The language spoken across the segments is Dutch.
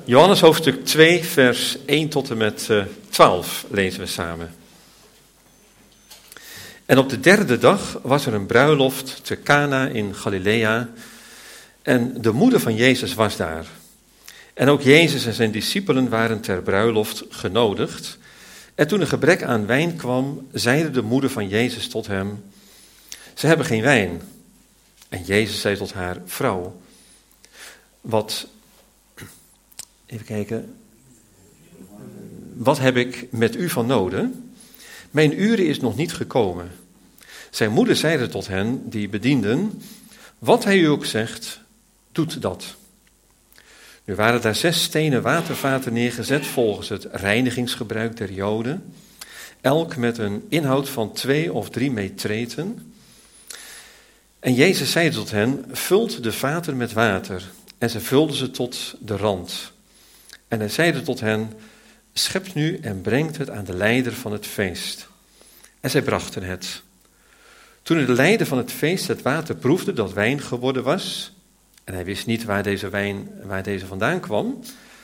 Johannes hoofdstuk 2, vers 1 tot en met 12 lezen we samen. En op de derde dag was er een bruiloft te Cana in Galilea en de moeder van Jezus was daar. En ook Jezus en zijn discipelen waren ter bruiloft genodigd. En toen er gebrek aan wijn kwam, zeide de moeder van Jezus tot hem: ze hebben geen wijn. En Jezus zei tot haar: vrouw, wat heb ik met u van noden? Mijn uur is nog niet gekomen. Zijn moeder zeide tot hen die bedienden: wat hij u ook zegt, doet dat. Nu waren daar 6 stenen watervaten neergezet volgens het reinigingsgebruik der Joden, elk met een inhoud van 2 of 3 metreten. En Jezus zei tot hen: vult de vaten met water. En ze vulden ze tot de rand. En hij zeide tot hen: schept nu en brengt het aan de leider van het feest. En zij brachten het. Toen de leider van het feest het water proefde dat wijn geworden was, en hij wist niet waar deze vandaan kwam,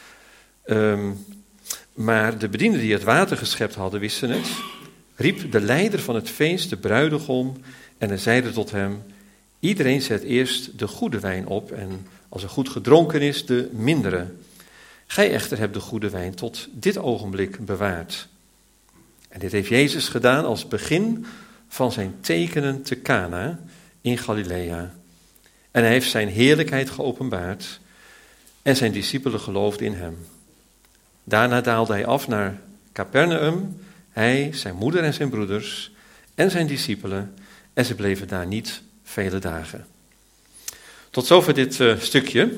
maar de bedienden die het water geschept hadden wisten het, riep de leider van het feest de bruidegom en hij zeide tot hem: iedereen zet eerst de goede wijn op en als er goed gedronken is, de mindere. Gij echter hebt de goede wijn tot dit ogenblik bewaard. En dit heeft Jezus gedaan als begin van zijn tekenen te Cana in Galilea. En hij heeft zijn heerlijkheid geopenbaard en zijn discipelen geloofden in hem. Daarna daalde hij af naar Capernaum, hij, zijn moeder en zijn broeders en zijn discipelen, en ze bleven daar niet vele dagen. Tot zover dit stukje.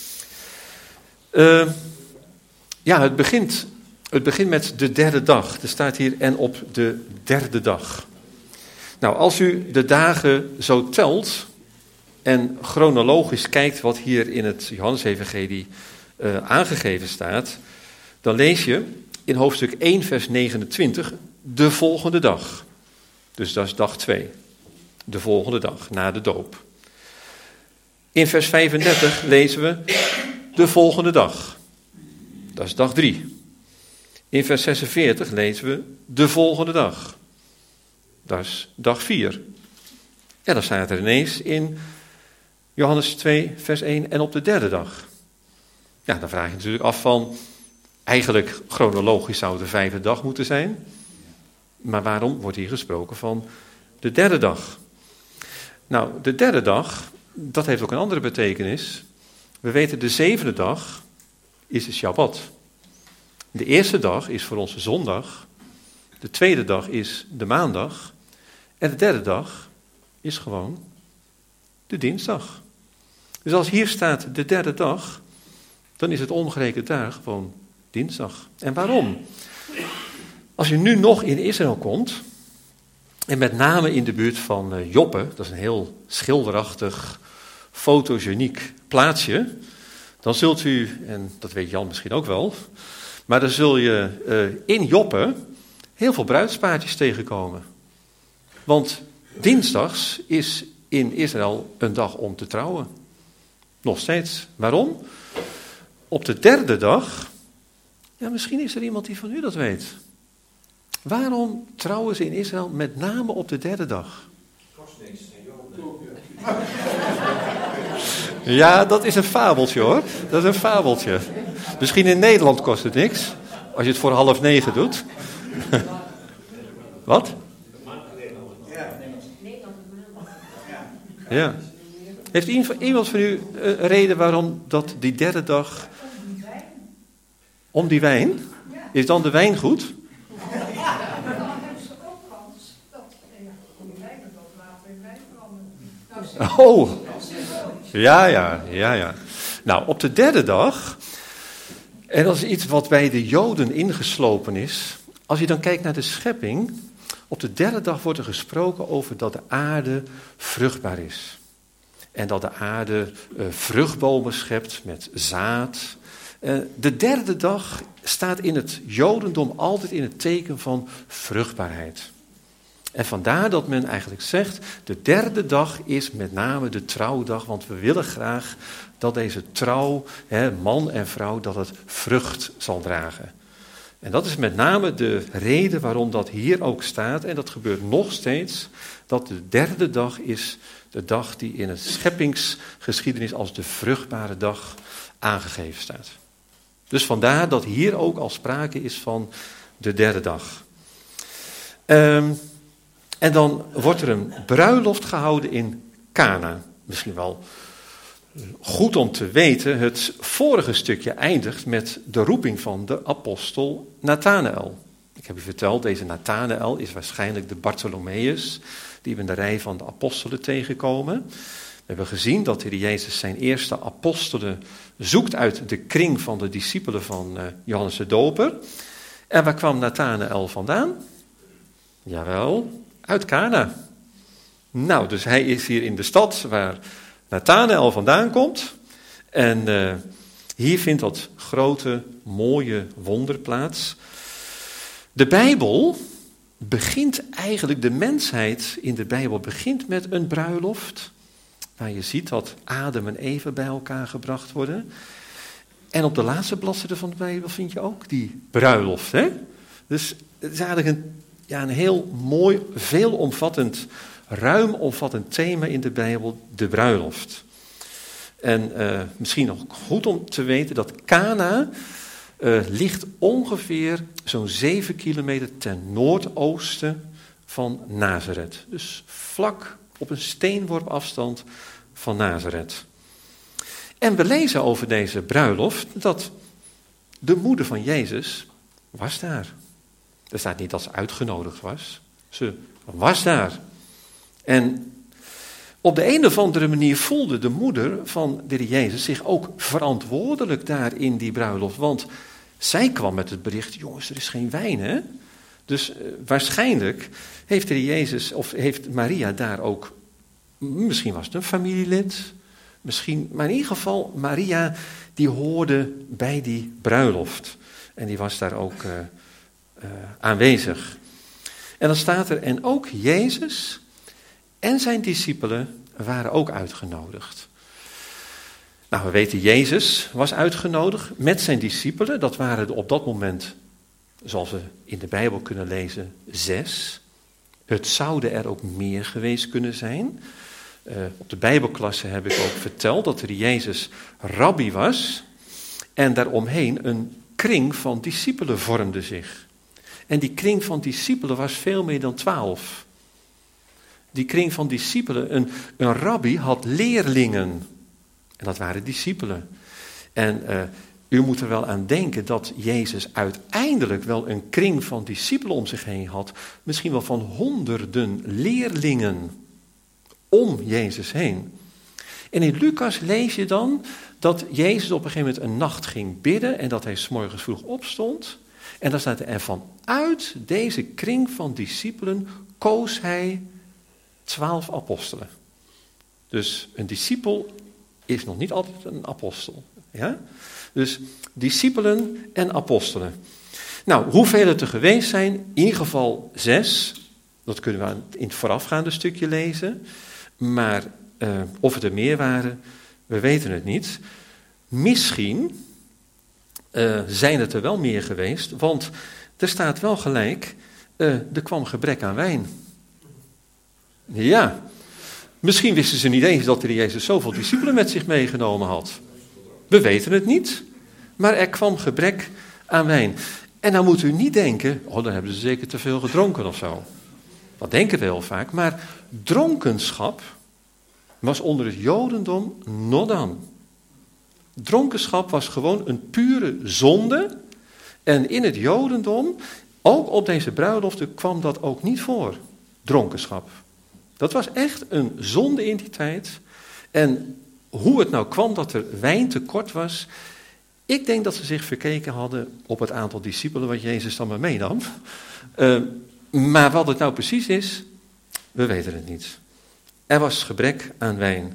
Het begint met de derde dag. Er staat hier: en op de derde dag. Nou, als u de dagen zo telt en chronologisch kijkt wat hier in het Johannesevangelie aangegeven staat, dan lees je in hoofdstuk 1 vers 29 de volgende dag. Dus dat is dag 2. De volgende dag, na de doop. In vers 35 lezen we de volgende dag. Dat is dag 3. In vers 46 lezen we de volgende dag. Dat is dag 4. En dan staat er ineens in Johannes 2 vers 1 en op de derde dag. Ja, dan vraag je natuurlijk af van, eigenlijk chronologisch zou het de 5e dag moeten zijn. Maar waarom wordt hier gesproken van de derde dag? Nou, de derde dag, dat heeft ook een andere betekenis. We weten, de 7e dag is de Shabbat. De eerste dag is voor ons de zondag. De tweede dag is de maandag. En de derde dag is gewoon de dinsdag. Dus als hier staat de derde dag, dan is het omgerekend daar gewoon dinsdag. En waarom? Als je nu nog in Israël komt, en met name in de buurt van Joppe, dat is een heel schilderachtig, fotogeniek plaatsje, dan zult u, en dat weet Jan misschien ook wel, maar dan zul je in Joppe heel veel bruidspaartjes tegenkomen. Want dinsdags is in Israël een dag om te trouwen. Nog steeds. Waarom? Op de derde dag, ja, misschien is er iemand die van u dat weet. Waarom trouwen ze in Israël met name op de derde dag? Kost niks. Ja, dat is een fabeltje hoor. Dat is een fabeltje. Misschien in Nederland kost het niks. Als je het voor 8:30 doet. Wat? Ja. Heeft iemand van u een reden waarom dat die derde dag... Om die wijn? Is dan de wijn goed? Oh, ja. Nou, op de derde dag, en dat is iets wat bij de Joden ingeslopen is, als je dan kijkt naar de schepping, op de derde dag wordt er gesproken over dat de aarde vruchtbaar is. En dat de aarde vruchtbomen schept met zaad. De derde dag staat in het Jodendom altijd in het teken van vruchtbaarheid. En vandaar dat men eigenlijk zegt, de derde dag is met name de trouwdag, want we willen graag dat deze trouw, man en vrouw, dat het vrucht zal dragen. En dat is met name de reden waarom dat hier ook staat, en dat gebeurt nog steeds, dat de derde dag is de dag die in het scheppingsgeschiedenis als de vruchtbare dag aangegeven staat. Dus vandaar dat hier ook al sprake is van de derde dag. En dan wordt er een bruiloft gehouden in Kana. Misschien wel goed om te weten, het vorige stukje eindigt met de roeping van de apostel Nathanael. Ik heb u verteld, deze Nathanael is waarschijnlijk de Bartholomeus, die we in de rij van de apostelen tegenkomen. We hebben gezien dat de Heer Jezus zijn eerste apostelen zoekt uit de kring van de discipelen van Johannes de Doper. En waar kwam Nathanael vandaan? Jawel, uit Kana. Nou, dus hij is hier in de stad waar Nathanael vandaan komt. En hier vindt dat grote, mooie wonder plaats. De Bijbel begint eigenlijk, de mensheid in de Bijbel begint met een bruiloft. Waar je ziet dat Adam en Eva bij elkaar gebracht worden. En op de laatste bladzijde van de Bijbel vind je ook die bruiloft. Hè? Dus het is eigenlijk een heel mooi, veelomvattend, ruimomvattend thema in de Bijbel, de bruiloft. En misschien nog goed om te weten dat Kana ligt ongeveer zo'n 7 kilometer ten noordoosten van Nazareth. Dus vlak op een steenworp afstand van Nazareth. En we lezen over deze bruiloft dat de moeder van Jezus was daar. Er staat niet dat ze uitgenodigd was. Ze was daar. En op de een of andere manier voelde de moeder van de Heer Jezus zich ook verantwoordelijk daar in die bruiloft. Want zij kwam met het bericht, jongens, er is geen wijn, hè? Dus waarschijnlijk heeft de Heer Jezus, of heeft Maria daar ook, misschien was het een familielid, misschien, maar in ieder geval, Maria, die hoorde bij die bruiloft. En die was daar ook aanwezig. En dan staat er, en ook Jezus en zijn discipelen waren ook uitgenodigd. Nou, we weten, Jezus was uitgenodigd met zijn discipelen. Dat waren er op dat moment, zoals we in de Bijbel kunnen lezen, 6. Het zouden er ook meer geweest kunnen zijn. Op de Bijbelklasse heb ik ook verteld dat er Jezus rabbi was. En daaromheen een kring van discipelen vormde zich. En die kring van discipelen was veel meer dan 12. Die kring van discipelen, een rabbi had leerlingen. En dat waren discipelen. En u moet er wel aan denken dat Jezus uiteindelijk wel een kring van discipelen om zich heen had. Misschien wel van honderden leerlingen om Jezus heen. En in Lucas lees je dan dat Jezus op een gegeven moment een nacht ging bidden en dat hij 's morgens vroeg opstond. En dan staat er, vanuit deze kring van discipelen koos hij 12 apostelen. Dus een discipel is nog niet altijd een apostel. Ja? Dus discipelen en apostelen. Nou, hoeveel het er geweest zijn, in ieder geval 6. Dat kunnen we in het voorafgaande stukje lezen. Maar of het er meer waren, we weten het niet. Misschien zijn het er wel meer geweest, want er staat wel gelijk, er kwam gebrek aan wijn. Ja, misschien wisten ze niet eens dat de Jezus zoveel discipelen met zich meegenomen had. We weten het niet, maar er kwam gebrek aan wijn. En dan moet u niet denken, dan hebben ze zeker te veel gedronken of zo. Dat denken we heel vaak, maar dronkenschap was onder het Jodendom not done. Dronkenschap was gewoon een pure zonde. En in het Jodendom, ook op deze bruiloften, kwam dat ook niet voor. Dronkenschap. Dat was echt een zonde in die tijd. En hoe het nou kwam dat er wijn tekort was, ik denk dat ze zich verkeken hadden op het aantal discipelen wat Jezus dan maar meenam. Maar wat het nou precies is, we weten het niet. Er was gebrek aan wijn.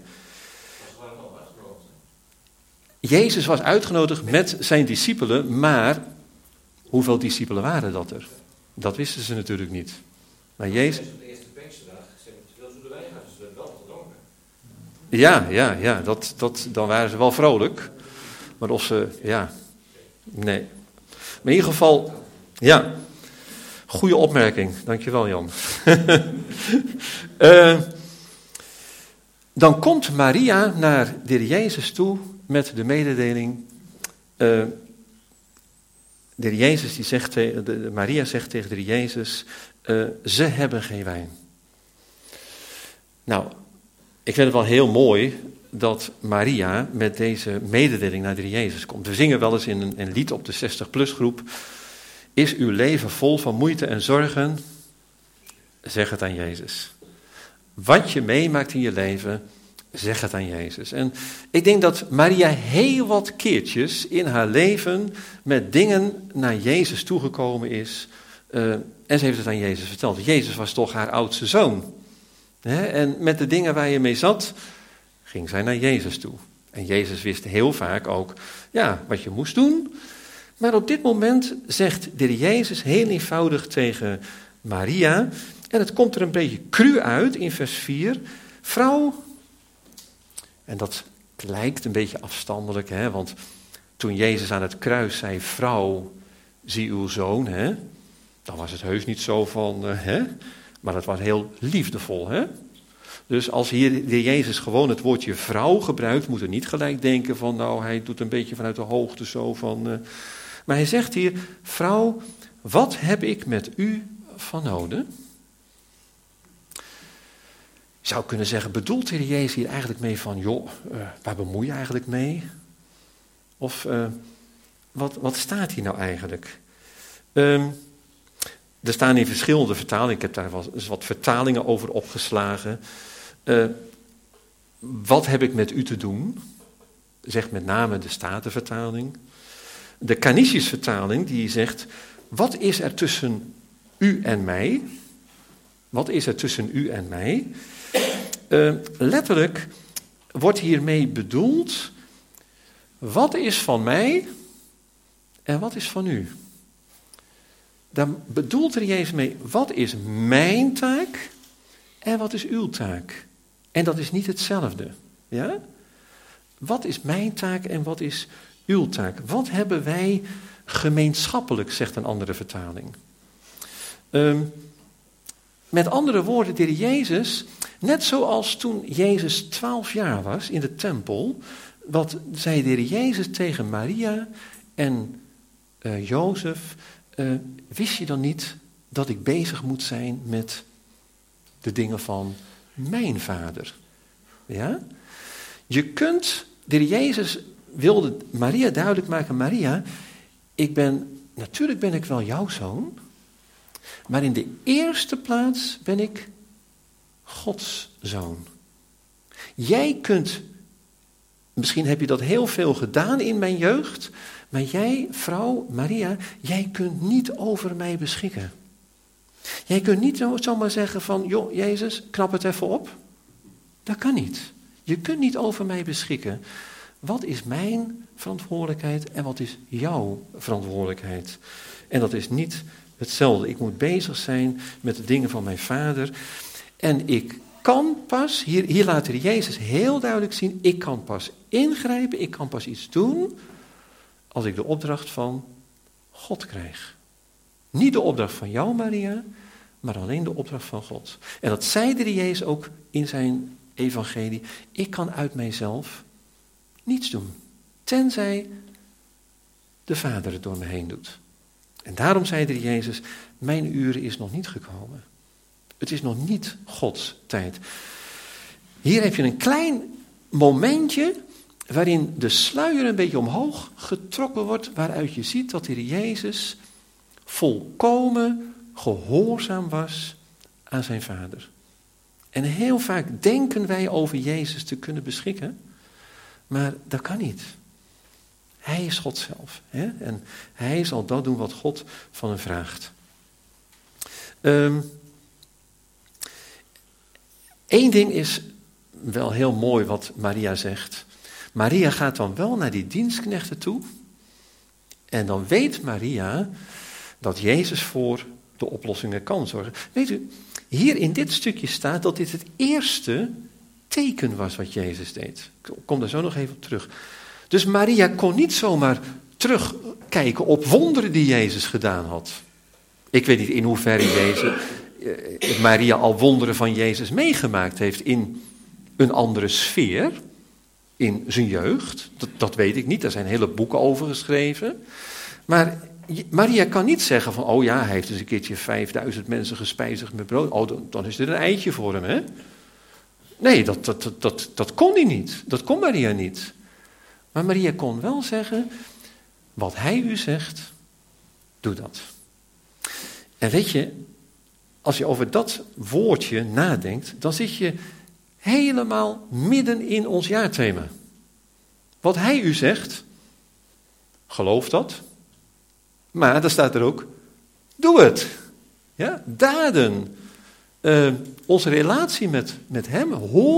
Jezus was uitgenodigd met zijn discipelen, maar hoeveel discipelen waren dat er? Dat wisten ze natuurlijk niet. Maar Jezus... De eerste Pinksterdag, ze hebben te veel zoete wijn gehad, dus ze werden wel gedronken. Ja, dan waren ze wel vrolijk. Maar of ze, nee. Maar in ieder geval, goede opmerking. Dankjewel, Jan. Dan komt Maria naar de Heer Jezus toe met de mededeling. De Heer Jezus die zegt Maria zegt tegen de Heer Jezus, ze hebben geen wijn. Nou, ik vind het wel heel mooi dat Maria met deze mededeling naar de Heer Jezus komt. We zingen wel eens in een lied op de 60-plus groep. Is uw leven vol van moeite en zorgen? Zeg het aan Jezus. Wat je meemaakt in je leven, zeg het aan Jezus. En ik denk dat Maria heel wat keertjes in haar leven met dingen naar Jezus toegekomen is. En ze heeft het aan Jezus verteld. Jezus was toch haar oudste zoon. En met de dingen waar je mee zat, ging zij naar Jezus toe. En Jezus wist heel vaak ook, wat je moest doen. Maar op dit moment zegt de Heer Jezus heel eenvoudig tegen Maria, en het komt er een beetje cru uit in vers 4. Vrouw, en dat lijkt een beetje afstandelijk, want toen Jezus aan het kruis zei, vrouw, zie uw zoon, dan was het heus niet zo van, maar dat was heel liefdevol, Dus als hier de Heer Jezus gewoon het woordje vrouw gebruikt, moet er niet gelijk denken van, hij doet een beetje vanuit de hoogte zo van. Maar hij zegt hier, vrouw, wat heb ik met u van noden? Je zou kunnen zeggen, bedoelt de Heer Jezus hier eigenlijk mee van, waar bemoei je eigenlijk mee? Of wat staat hier nou eigenlijk? Er staan in verschillende vertalingen, ik heb daar wel eens wat vertalingen over opgeslagen. Wat heb ik met u te doen? Zegt met name de Statenvertaling. De Canisius-vertaling die zegt, wat is er tussen u en mij? Wat is er tussen u en mij? Letterlijk wordt hiermee bedoeld, wat is van mij en wat is van u? Daar bedoelt er Jezus mee, wat is mijn taak en wat is uw taak? En dat is niet hetzelfde. Ja? Wat is mijn taak en wat is uw taak? Wat hebben wij gemeenschappelijk, zegt een andere vertaling. Met andere woorden, de Heer Jezus, net zoals toen Jezus 12 jaar was in de tempel, wat zei de Heer Jezus tegen Maria en Jozef, wist je dan niet dat ik bezig moet zijn met de dingen van mijn vader? Ja? De Heer Jezus wilde Maria duidelijk maken, Maria, natuurlijk ben ik wel jouw zoon, maar in de eerste plaats ben ik Gods zoon. Jij kunt, misschien heb je dat heel veel gedaan in mijn jeugd, maar jij, vrouw Maria, jij kunt niet over mij beschikken. Jij kunt niet zomaar zeggen van, joh, Jezus, knap het even op. Dat kan niet. Je kunt niet over mij beschikken. Wat is mijn verantwoordelijkheid en wat is jouw verantwoordelijkheid? En dat is niet hetzelfde. Ik moet bezig zijn met de dingen van mijn vader. En ik kan pas, hier laat de Jezus heel duidelijk zien, ik kan pas ingrijpen, ik kan pas iets doen als ik de opdracht van God krijg. Niet de opdracht van jou, Maria, maar alleen de opdracht van God. En dat zei de Jezus ook in zijn evangelie. Ik kan uit mijzelf niets doen, tenzij de Vader het door me heen doet. En daarom zei de Jezus, mijn uren is nog niet gekomen. Het is nog niet Gods tijd. Hier heb je een klein momentje waarin de sluier een beetje omhoog getrokken wordt, waaruit je ziet dat de Heer Jezus volkomen gehoorzaam was aan zijn Vader. En heel vaak denken wij over Jezus te kunnen beschikken, maar dat kan niet. Hij is God zelf. En hij zal dat doen wat God van hem vraagt. Eén ding is wel heel mooi wat Maria zegt. Maria gaat dan wel naar die dienstknechten toe. En dan weet Maria dat Jezus voor de oplossingen kan zorgen. Weet u, hier in dit stukje staat dat dit het eerste teken was wat Jezus deed. Ik kom daar zo nog even op terug. Dus Maria kon niet zomaar terugkijken op wonderen die Jezus gedaan had. Ik weet niet in hoeverre Maria al wonderen van Jezus meegemaakt heeft in een andere sfeer, in zijn jeugd. Dat weet ik niet, daar zijn hele boeken over geschreven. Maar Maria kan niet zeggen van, oh ja, hij heeft eens een keertje 5000 mensen gespijzigd met brood. Oh, dan is dit een eitje voor hem, hè? Nee, dat kon hij niet. Dat kon Maria niet. Maar Maria kon wel zeggen, wat hij u zegt, doe dat. En weet je, als je over dat woordje nadenkt, dan zit je helemaal midden in ons jaarthema. Wat hij u zegt, geloof dat. Maar dan staat er ook, doe het. Ja, daden. Onze relatie met hem,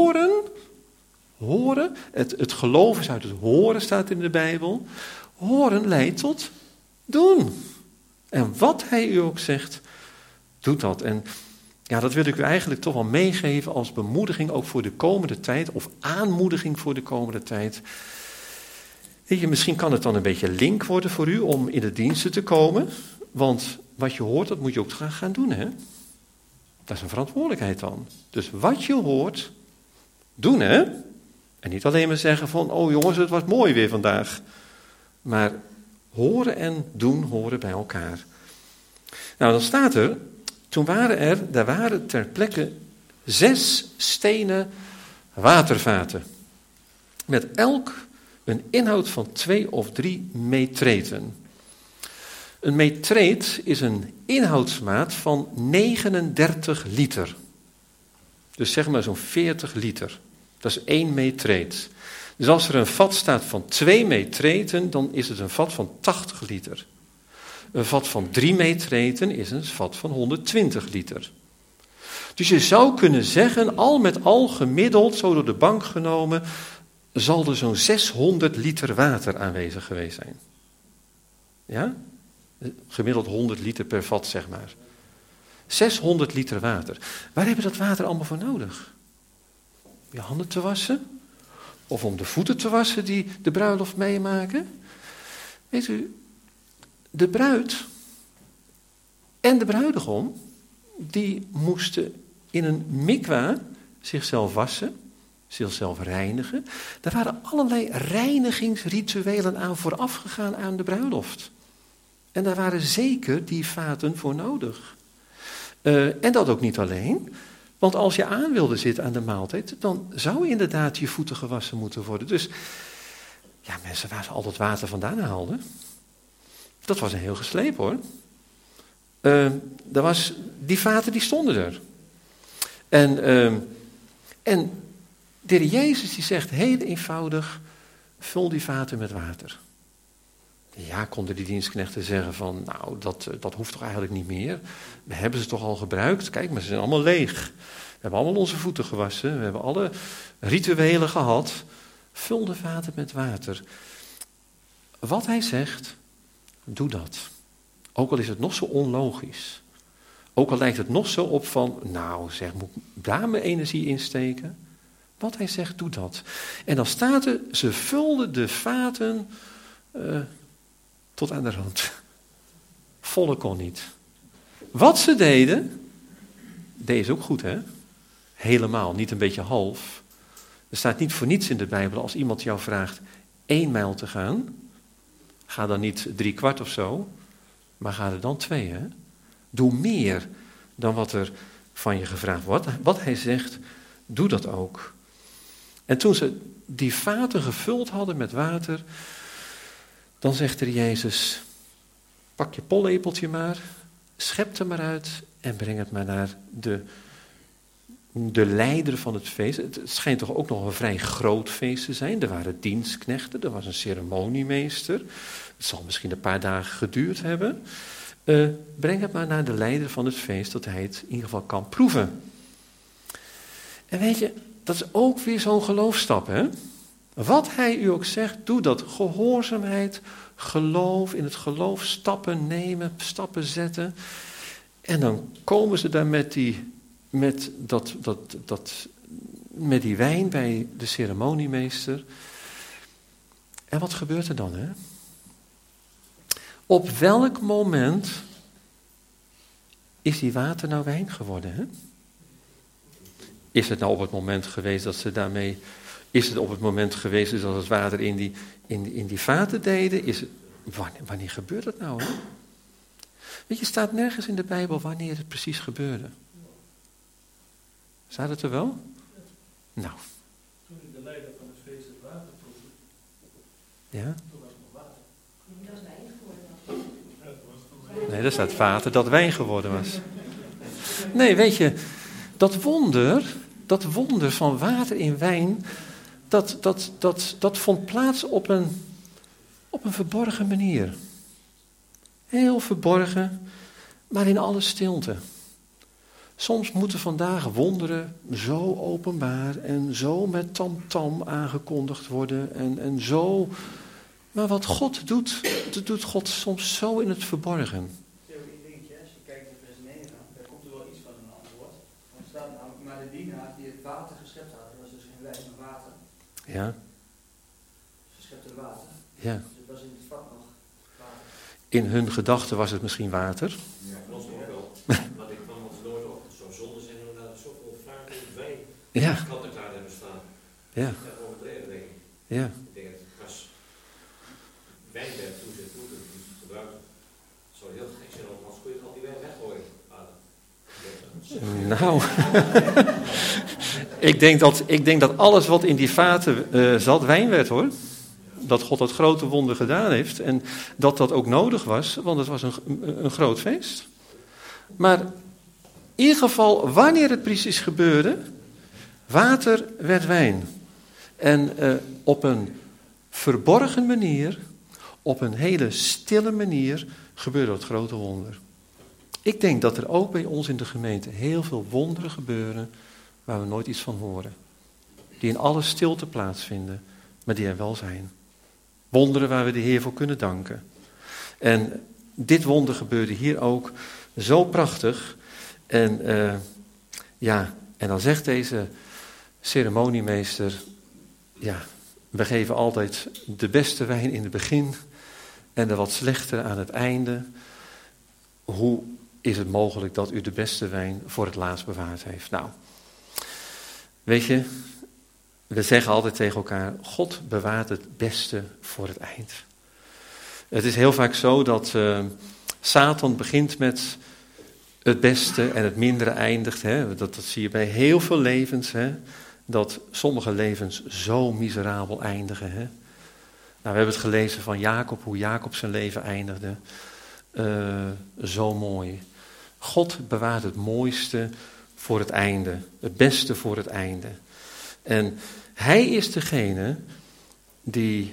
horen. Het geloof is uit het horen, staat in de Bijbel. Horen leidt tot doen. En wat hij u ook zegt, doet dat. En ja, dat wil ik u eigenlijk toch wel meegeven als bemoediging ook voor de komende tijd, of aanmoediging voor de komende tijd. Weet je, misschien kan het dan een beetje link worden voor u om in de diensten te komen, want wat je hoort, dat moet je ook gaan doen, hè? Dat is een verantwoordelijkheid dan. Dus wat je hoort, doen, hè? En niet alleen maar zeggen van, oh jongens, het was mooi weer vandaag. Maar horen en doen horen bij elkaar. Nou, dan staat er, toen waren ter plekke 6 stenen watervaten. Met elk een inhoud van 2 of 3 metreten. Een metreet is een inhoudsmaat van 39 liter. Dus zeg maar zo'n 40 liter. Dat is 1 metreet. Dus als er een vat staat van 2 metreten, dan is het een vat van 80 liter. Een vat van 3 metreten is een vat van 120 liter. Dus je zou kunnen zeggen, al met al gemiddeld, zo door de bank genomen, zal er zo'n 600 liter water aanwezig geweest zijn. Ja? Gemiddeld 100 liter per vat, zeg maar. 600 liter water. Waar hebben we dat water allemaal voor nodig? Om je handen te wassen? Of om de voeten te wassen die de bruiloft meemaken? Weet u, de bruid en de bruidegom, die moesten in een mikwa zichzelf wassen, zichzelf reinigen. Daar waren allerlei reinigingsrituelen aan vooraf gegaan aan de bruiloft. En daar waren zeker die vaten voor nodig. En dat ook niet alleen, want als je aan wilde zitten aan de maaltijd, dan zou inderdaad je voeten gewassen moeten worden. Dus ja, mensen, waar ze al dat water vandaan haalden, dat was een heel gesleep, hoor. Die vaten die stonden er. En de Heer Jezus die zegt heel eenvoudig, vul die vaten met water. Ja, konden die dienstknechten zeggen van, nou, dat hoeft toch eigenlijk niet meer. We hebben ze toch al gebruikt. Kijk, maar ze zijn allemaal leeg. We hebben allemaal onze voeten gewassen. We hebben alle rituelen gehad. Vul de vaten met water. Wat hij zegt, doe dat. Ook al is het nog zo onlogisch. Ook al lijkt het nog zo op van, nou zeg, moet ik daar mijn energie in steken? Wat hij zegt, doe dat. En dan staat er, ze vulden de vaten tot aan de rand. Volle kon niet. Wat ze deden is ook goed, hè? Helemaal, niet een beetje half. Er staat niet voor niets in de Bijbel, als iemand jou vraagt 1 mijl te gaan, ga dan niet 3/4 of zo, maar ga er dan 2, hè? Doe meer dan wat er van je gevraagd wordt. Wat hij zegt, doe dat ook. En toen ze die vaten gevuld hadden met water, dan zegt er Jezus, pak je pollepeltje maar, schep er maar uit en breng het maar naar de leider van het feest. Het schijnt toch ook nog een vrij groot feest te zijn. Er waren dienstknechten, er was een ceremoniemeester. Het zal misschien een paar dagen geduurd hebben. Breng het maar naar de leider van het feest, dat hij het in ieder geval kan proeven. En weet je, dat is ook weer zo'n geloofstap, hè? Wat hij u ook zegt, doe dat. Gehoorzaamheid, geloof, in het geloof stappen nemen, stappen zetten. En dan komen ze daar met met die wijn bij de ceremoniemeester. En wat gebeurt er dan, hè? Op welk moment is die water nou wijn geworden, hè? Is het nou op het moment geweest dat ze daarmee... Is het op het moment geweest dat het water in die vaten deden? Wanneer gebeurt dat nou, hè? Weet je, staat nergens in de Bijbel wanneer het precies gebeurde. Staat het er wel? Nou. Toen ik de leider van het feest het water proefde. Ja? Toen was het nog water. Dat is wijn geworden. Nee, daar staat water dat wijn geworden was. Nee, weet je, dat wonder van water in wijn, dat vond plaats op een verborgen manier. Heel verborgen, maar in alle stilte. Soms moeten vandaag wonderen zo openbaar en zo met tamtam aangekondigd worden en zo. Maar wat God doet, dat doet God soms zo in het verborgen. Theorie dingetje, als je kijkt naar vers 9, daar komt er wel iets van een antwoord. Er staat namelijk, maar de dienaar die het water geschept had, dat was dus geen wijn, maar water. Ja. Ze schepte water. Ja. Dus het was in het vat nog water. In hun gedachten was het misschien water. Ja, dat ook wel. Want ik kwam ons nooit op zo'n zonde zijn we daar zoveel vaak in wijn. Ja. Katten klaar hebben staan. Ja. Ja, overdreven denk ik. Ja. Ik denk het was wijn werd toen ze het gebruikte. Het zou heel gek zijn, want anders kun je al die wijn weggooien. Nou, ik denk dat alles wat in die vaten zat wijn werd, hoor. Dat God dat grote wonder gedaan heeft en dat ook nodig was, want het was een groot feest. Maar in ieder geval, wanneer het precies gebeurde, water werd wijn. En op een verborgen manier, op een hele stille manier, gebeurde het grote wonder. Ik denk dat er ook bij ons in de gemeente heel veel wonderen gebeuren waar we nooit iets van horen. Die in alle stilte plaatsvinden, maar die er wel zijn. Wonderen waar we de Heer voor kunnen danken. En dit wonder gebeurde hier ook zo prachtig. En en dan zegt deze ceremoniemeester, ja, we geven altijd de beste wijn in het begin en de wat slechtere aan het einde. Hoe is het mogelijk dat u de beste wijn voor het laatst bewaard heeft? Nou, weet je, we zeggen altijd tegen elkaar, God bewaart het beste voor het eind. Het is heel vaak zo dat Satan begint met het beste en het mindere eindigt. Hè? Dat zie je bij heel veel levens, hè? Dat sommige levens zo miserabel eindigen. Hè? Nou, we hebben het gelezen van Jacob, hoe Jacob zijn leven eindigde. Zo mooi. God bewaart het mooiste voor het einde, het beste voor het einde. En hij is degene die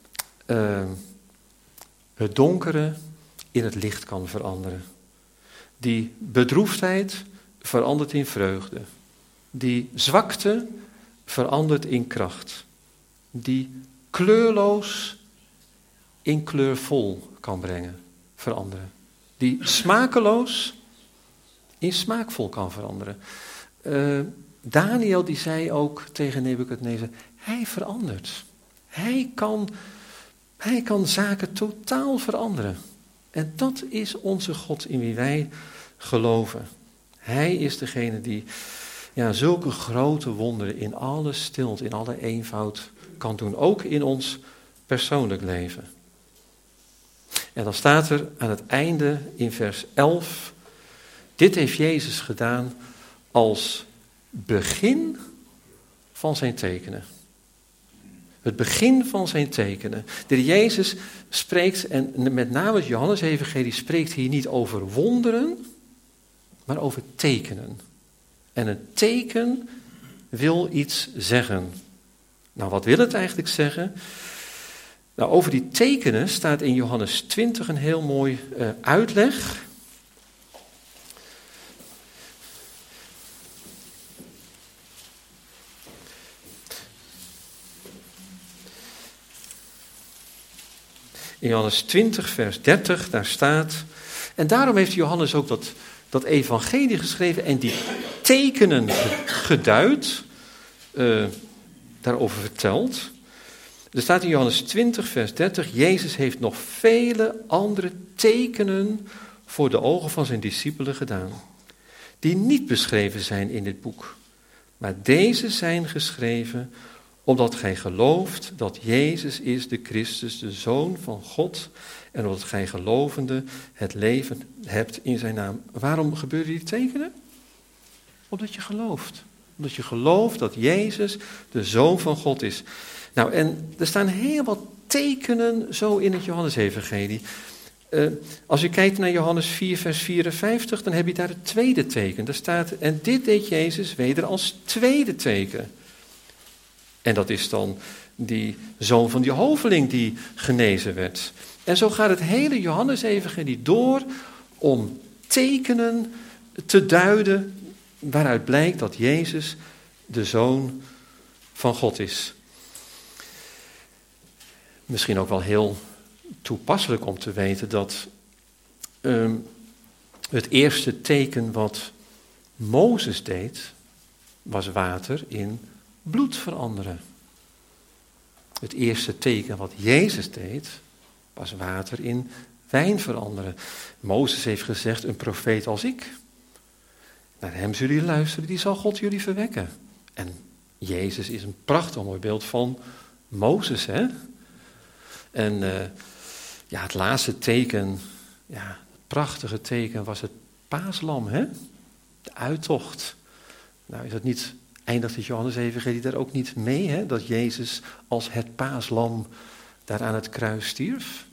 het donkere in het licht kan veranderen. Die bedroefdheid verandert in vreugde. Die zwakte verandert in kracht. Die kleurloos in kleurvol kan brengen, veranderen. Die smakeloos in smaakvol kan veranderen. Daniel die zei ook tegen Nebukadnezar, hij verandert. Hij kan zaken totaal veranderen. En dat is onze God in wie wij geloven. Hij is degene die zulke grote wonderen in alle stilte, in alle eenvoud kan doen. Ook in ons persoonlijk leven. En dan staat er aan het einde in vers 11, dit heeft Jezus gedaan als begin van zijn tekenen. Het begin van zijn tekenen. De Heer Jezus spreekt, en met name het Johannes-evangelie spreekt hier niet over wonderen, maar over tekenen. En een teken wil iets zeggen. Nou, wat wil het eigenlijk zeggen? Nou, over die tekenen staat in Johannes 20 een heel mooi uitleg. In Johannes 20, vers 30, daar staat, en daarom heeft Johannes ook dat evangelie geschreven en die tekenen geduid, daarover vertelt. Er staat in Johannes 20, vers 30, Jezus heeft nog vele andere tekenen voor de ogen van zijn discipelen gedaan, die niet beschreven zijn in dit boek. Maar deze zijn geschreven omdat gij gelooft dat Jezus is de Christus, de Zoon van God, en omdat gij gelovende het leven hebt in zijn naam. Waarom gebeuren die tekenen? Omdat je gelooft. Omdat je gelooft dat Jezus de Zoon van God is. Nou, en er staan heel wat tekenen zo in het Johannesevangelie. Als je kijkt naar Johannes 4, vers 54, dan heb je daar het tweede teken. Daar staat, en dit deed Jezus weder als tweede teken. En dat is dan die zoon van die hoveling die genezen werd. En zo gaat het hele Johannesevangelie door om tekenen te duiden waaruit blijkt dat Jezus de Zoon van God is. Misschien ook wel heel toepasselijk om te weten dat het eerste teken wat Mozes deed, was water in bloed veranderen. Het eerste teken wat Jezus deed, was water in wijn veranderen. Mozes heeft gezegd, een profeet als ik, naar hem zullen jullie luisteren, die zal God jullie verwekken. En Jezus is een prachtig mooi beeld van Mozes, hè? En het laatste teken, het prachtige teken was het paaslam, hè? De uittocht. Nou, is dat niet, eindigt het Johannesevangelie daar ook niet mee, hè? Dat Jezus als het paaslam daar aan het kruis stierf?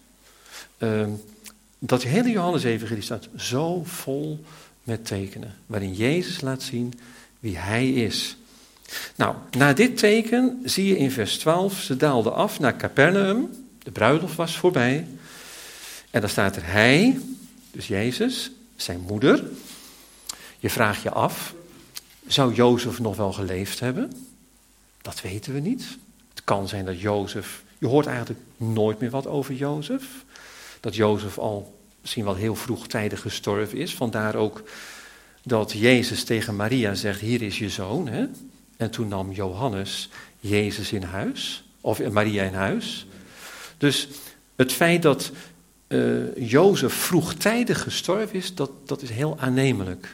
Dat hele Johannesevangelie staat zo vol met tekenen, waarin Jezus laat zien wie hij is. Nou, na dit teken zie je in vers 12, ze daalden af naar Capernaum, de bruiloft was voorbij, en dan staat er hij, dus Jezus, zijn moeder. Je vraagt je af, zou Jozef nog wel geleefd hebben? Dat weten we niet. Het kan zijn dat Jozef, je hoort eigenlijk nooit meer wat over Jozef, dat Jozef al misschien wel heel vroegtijdig gestorven is, vandaar ook dat Jezus tegen Maria zegt, hier is je zoon, hè? En toen nam Johannes Jezus in huis, of Maria in huis. Dus het feit dat Jozef vroegtijdig gestorven is, dat is heel aannemelijk.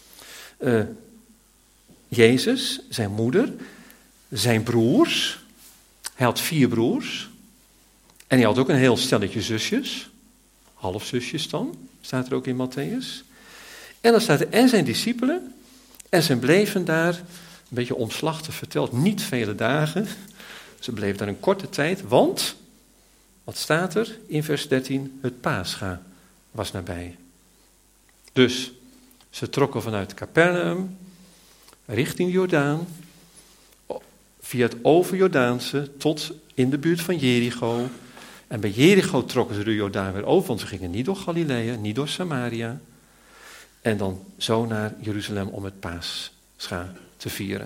Jezus, zijn moeder, zijn broers, hij had 4 broers. En hij had ook een heel stelletje zusjes, halfzusjes dan, staat er ook in Matthäus. En dan staat er, en zijn discipelen, en ze bleven daar, een beetje omslachtig verteld, niet vele dagen. Ze bleven daar een korte tijd, want, wat staat er in vers 13? Het Pascha was nabij. Dus, ze trokken vanuit Capernaum, richting Jordaan, via het overjordaanse, tot in de buurt van Jericho. En bij Jericho trokken ze de Jordaan weer over, want ze gingen niet door Galilea, niet door Samaria. En dan zo naar Jeruzalem om het Pascha te vieren.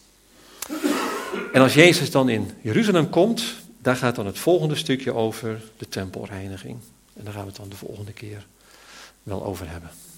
En als Jezus dan in Jeruzalem komt, daar gaat dan het volgende stukje over de tempelreiniging. En daar gaan we het dan de volgende keer wel over hebben.